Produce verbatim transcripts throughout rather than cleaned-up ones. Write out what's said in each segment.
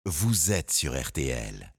vous êtes sur R T L.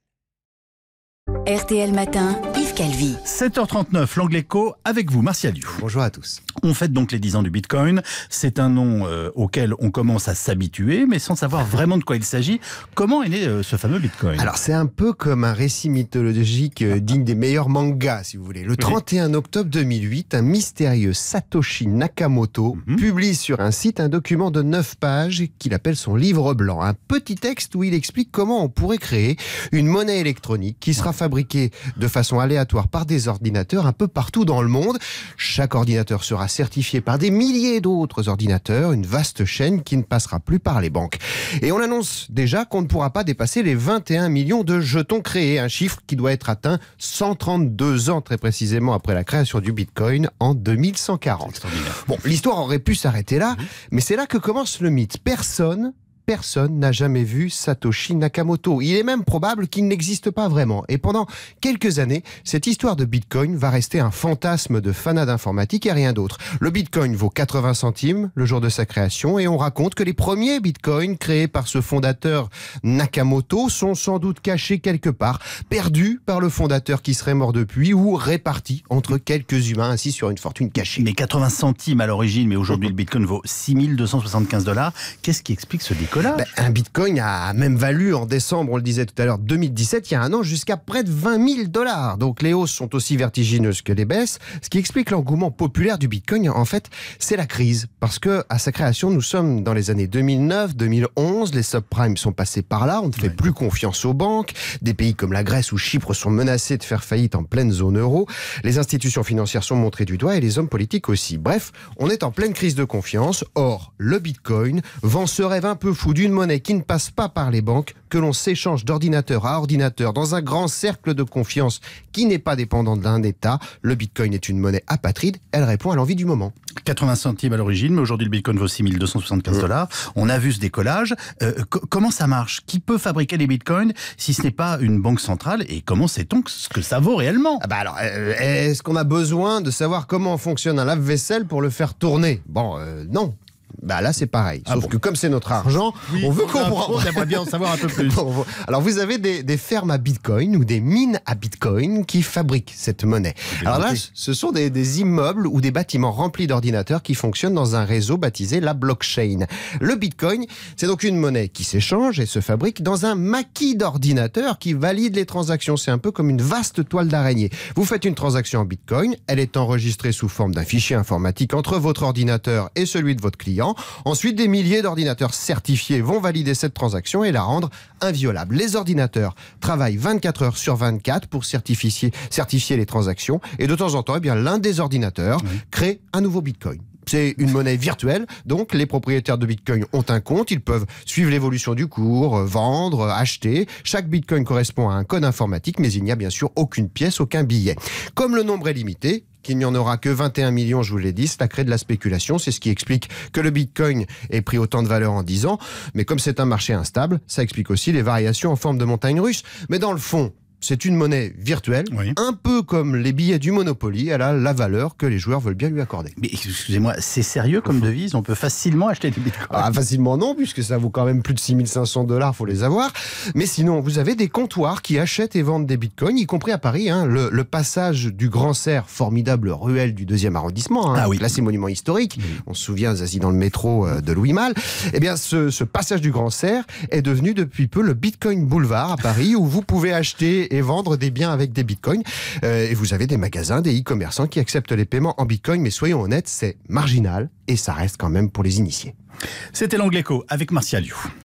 R T L Matin, Yves Calvi. sept heures trente-neuf, l'Angleco, avec vous, Martial Diouf. Bonjour à tous. On fête donc les dix ans du Bitcoin. C'est un nom euh, auquel on commence à s'habituer, mais sans savoir vraiment de quoi il s'agit. Comment est né euh, ce fameux Bitcoin ? Alors c'est un peu comme un récit mythologique euh, digne des meilleurs mangas, si vous voulez. Le trente et un octobre deux mille huit, un mystérieux Satoshi Nakamoto Mm-hmm. publie sur un site un document de neuf pages qu'il appelle son livre blanc. Un petit texte où il explique comment on pourrait créer une monnaie électronique qui sera fabriquée de façon aléatoire par des ordinateurs un peu partout dans le monde. Chaque ordinateur sera certifié par des milliers d'autres ordinateurs, une vaste chaîne qui ne passera plus par les banques. Et on annonce déjà qu'on ne pourra pas dépasser les vingt et un millions de jetons créés, un chiffre qui doit être atteint cent trente-deux ans très précisément après la création du Bitcoin en deux mille cent quarante. Bon, l'histoire aurait pu s'arrêter là, mais c'est là que commence le mythe. Personne Personne n'a jamais vu Satoshi Nakamoto. Il est même probable qu'il n'existe pas vraiment. Et pendant quelques années, cette histoire de Bitcoin va rester un fantasme de fanat d'informatique et rien d'autre. Le Bitcoin vaut quatre-vingts centimes le jour de sa création et on raconte que les premiers Bitcoins créés par ce fondateur Nakamoto sont sans doute cachés quelque part, perdus par le fondateur qui serait mort depuis ou répartis entre quelques humains assis sur une fortune cachée. Mais quatre-vingts centimes à l'origine, mais aujourd'hui le Bitcoin vaut six mille deux cent soixante-quinze dollars. Qu'est-ce qui explique ce décollage ? Ben, un bitcoin a même valu en décembre, on le disait tout à l'heure, deux mille dix-sept, il y a un an, jusqu'à près de vingt mille dollars. Donc les hausses sont aussi vertigineuses que les baisses. Ce qui explique l'engouement populaire du bitcoin, en fait, c'est la crise. Parce que à sa création, nous sommes dans les années deux mille neuf, deux mille onze, les subprimes sont passés par là, on ne fait ouais. plus confiance aux banques. Des pays comme la Grèce ou Chypre sont menacés de faire faillite en pleine zone euro. Les institutions financières sont montrées du doigt et les hommes politiques aussi. Bref, on est en pleine crise de confiance. Or, le bitcoin vend ce rêve un peu fou d'une monnaie qui ne passe pas par les banques, que l'on s'échange d'ordinateur à ordinateur dans un grand cercle de confiance qui n'est pas dépendant d'un État. Le Bitcoin est une monnaie apatride, elle répond à l'envie du moment. quatre-vingts centimes à l'origine, mais aujourd'hui le Bitcoin vaut six mille deux cent soixante-quinze dollars. Mmh. On a vu ce décollage. Euh, co- comment ça marche ? Qui peut fabriquer les Bitcoins si ce n'est pas une banque centrale ? Et comment sait-on ce que ça vaut réellement ? Ah bah alors, euh, est-ce qu'on a besoin de savoir comment fonctionne un lave-vaisselle pour le faire tourner ? Bon, euh, non. Bah là c'est pareil, ah sauf bon. que comme c'est notre argent, oui, on veut on comprendre. On aimerait bien en savoir un peu plus. Bon, alors vous avez des, des fermes à Bitcoin ou des mines à Bitcoin qui fabriquent cette monnaie. Alors là, ce sont des, des immeubles ou des bâtiments remplis d'ordinateurs qui fonctionnent dans un réseau baptisé la blockchain. Le Bitcoin, c'est donc une monnaie qui s'échange et se fabrique dans un maquis d'ordinateurs qui valide les transactions. C'est un peu comme une vaste toile d'araignée. Vous faites une transaction en Bitcoin, elle est enregistrée sous forme d'un fichier informatique entre votre ordinateur et celui de votre client. Ensuite, des milliers d'ordinateurs certifiés vont valider cette transaction et la rendre inviolable. Les ordinateurs travaillent vingt-quatre heures sur vingt-quatre pour certifier, certifier les transactions et de temps en temps, eh bien, l'un des ordinateurs oui. crée un nouveau Bitcoin. C'est une monnaie virtuelle, donc les propriétaires de Bitcoin ont un compte, ils peuvent suivre l'évolution du cours, vendre, acheter. Chaque Bitcoin correspond à un code informatique, mais il n'y a bien sûr aucune pièce, aucun billet. Comme le nombre est limité, qu'il n'y en aura que vingt et un millions, je vous l'ai dit, ça crée de la spéculation. C'est ce qui explique que le Bitcoin ait pris autant de valeur en dix ans. Mais comme c'est un marché instable, ça explique aussi les variations en forme de montagne russe. Mais dans le fond, c'est une monnaie virtuelle, oui. un peu comme les billets du Monopoly, elle a la valeur que les joueurs veulent bien lui accorder. Mais excusez-moi, c'est sérieux comme devise ? On peut facilement acheter des bitcoins ? Ah, facilement non, puisque ça vaut quand même plus de six mille cinq cents dollars, il faut les avoir. Mais sinon, vous avez des comptoirs qui achètent et vendent des bitcoins, y compris à Paris. Hein, le, le passage du Grand Cerf, formidable ruelle du deuxième arrondissement, hein, ah, oui. classé monument historique. Oui. On se souvient, Zazie, dans le métro euh, de Louis Malle. Eh bien, ce, ce passage du Grand Cerf est devenu depuis peu le Bitcoin Boulevard à Paris, où vous pouvez acheter et vendre des biens avec des bitcoins. Euh, et vous avez des magasins, des e-commerçants qui acceptent les paiements en bitcoin, mais soyons honnêtes, c'est marginal et ça reste quand même pour les initiés. C'était l'Angleco avec Martial Diouf.